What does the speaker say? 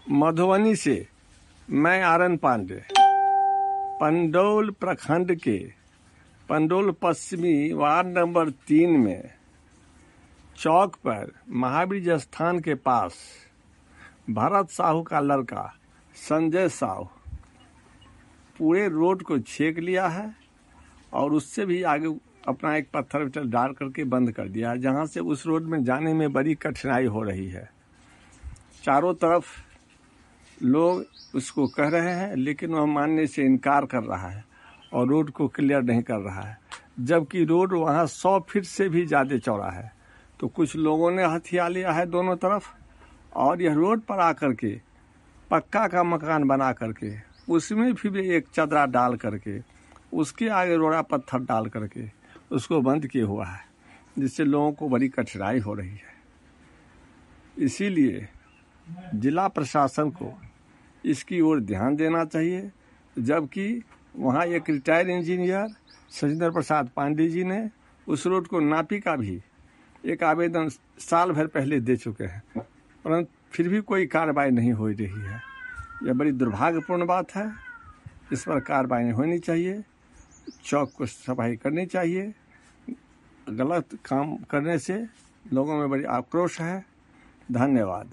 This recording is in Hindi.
मधुबनी से मैं आरन पांडे पंडौल प्रखंड के पंडौल पश्चिमी वार्ड नंबर 3 में चौक पर महावीर स्थान के पास भरत साहू का लड़का संजय साहू पूरे रोड को छेक लिया है और उससे भी आगे अपना एक पत्थर डाल करके बंद कर दिया है, जहां से उस रोड में जाने में बड़ी कठिनाई हो रही है। चारों तरफ लोग उसको कह रहे हैं, लेकिन वह मानने से इनकार कर रहा है और रोड को क्लियर नहीं कर रहा है, जबकि रोड वहां 100 फीट से भी ज़्यादा चौड़ा है। तो कुछ लोगों ने हथिया लिया है दोनों तरफ और यह रोड पर आकर के पक्का का मकान बना करके उसमें भी एक चदरा डाल करके उसके आगे रोड़ा पत्थर डाल करके उसको बंद किया हुआ है, जिससे लोगों को बड़ी कठिनाई हो रही है। इसीलिए जिला प्रशासन को इसकी ओर ध्यान देना चाहिए, जबकि वहाँ एक रिटायर्ड इंजीनियर सजिंदर प्रसाद पांडे जी ने उस रोड को नापी का भी एक आवेदन साल भर पहले दे चुके हैं, परंतु फिर भी कोई कार्रवाई नहीं हो रही है। यह बड़ी दुर्भाग्यपूर्ण बात है। इस पर कार्रवाई होनी चाहिए, चौक को सफाई करनी चाहिए। गलत काम करने से लोगों में बड़ी आक्रोश है। धन्यवाद।